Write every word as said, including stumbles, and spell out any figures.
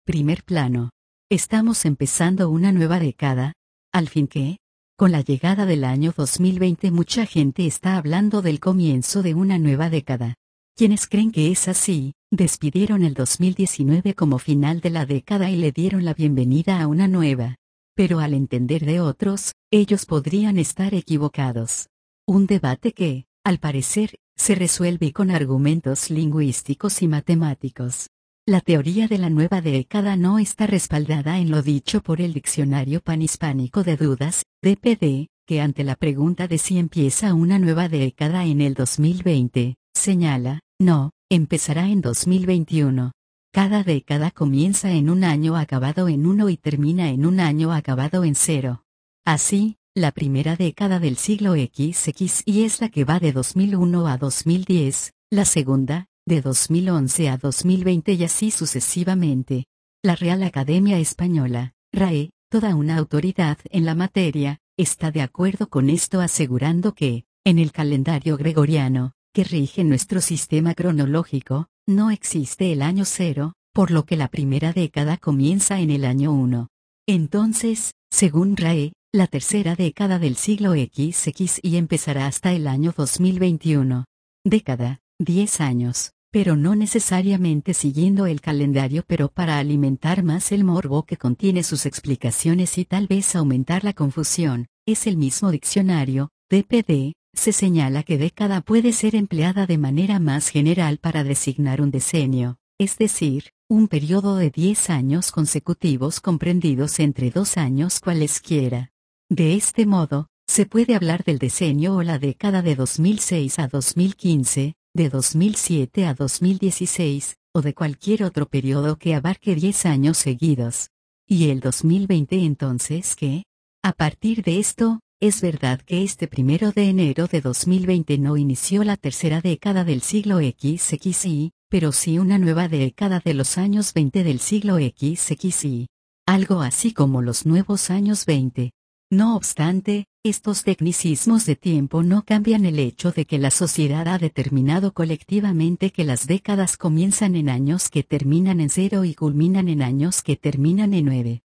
Primer plano. Estamos empezando una nueva década, al fin que, con la llegada del año dos mil veinte mucha gente está hablando del comienzo de una nueva década. Quienes creen que es así, despidieron el dos mil diecinueve como final de la década y le dieron la bienvenida a una nueva. Pero al entender de otros, ellos podrían estar equivocados. Un debate que, al parecer, se resuelve con argumentos lingüísticos y matemáticos. La teoría de la nueva década no está respaldada en lo dicho por el Diccionario Panhispánico de Dudas, D P D, que ante la pregunta de si empieza una nueva década en el dos mil veinte, señala, no, empezará en dos mil veintiuno. Cada década comienza en un año acabado en uno y termina en un año acabado en cero. Así, la primera década del siglo equis equis y es la que va de dos mil uno a dos mil diez, la segunda, de dos mil once a dos mil veinte y así sucesivamente. La Real Academia Española, R A E, toda una autoridad en la materia, está de acuerdo con esto asegurando que, en el calendario gregoriano, que rige nuestro sistema cronológico, no existe el año cero, por lo que la primera década comienza en el año uno. Entonces, según R A E, la tercera década del siglo equis equis y empezará hasta el año dos mil veintiuno. Década, diez años, pero no necesariamente siguiendo el calendario, pero para alimentar más el morbo que contiene sus explicaciones y tal vez aumentar la confusión, es el mismo diccionario, D P D, se señala que década puede ser empleada de manera más general para designar un decenio, es decir, un periodo de diez años consecutivos comprendidos entre dos años cualesquiera. De este modo, se puede hablar del decenio o la década de dos mil seis a dos mil quince, de dos mil siete a dos mil dieciséis, o de cualquier otro periodo que abarque diez años seguidos. ¿Y el dos mil veinte entonces qué? A partir de esto, es verdad que este primero de enero de dos mil veinte no inició la tercera década del siglo equis equis y, pero sí una nueva década de los años veinte del siglo equis equis y. Algo así como los nuevos años veinte. No obstante, estos tecnicismos de tiempo no cambian el hecho de que la sociedad ha determinado colectivamente que las décadas comienzan en años que terminan en cero y culminan en años que terminan en nueve.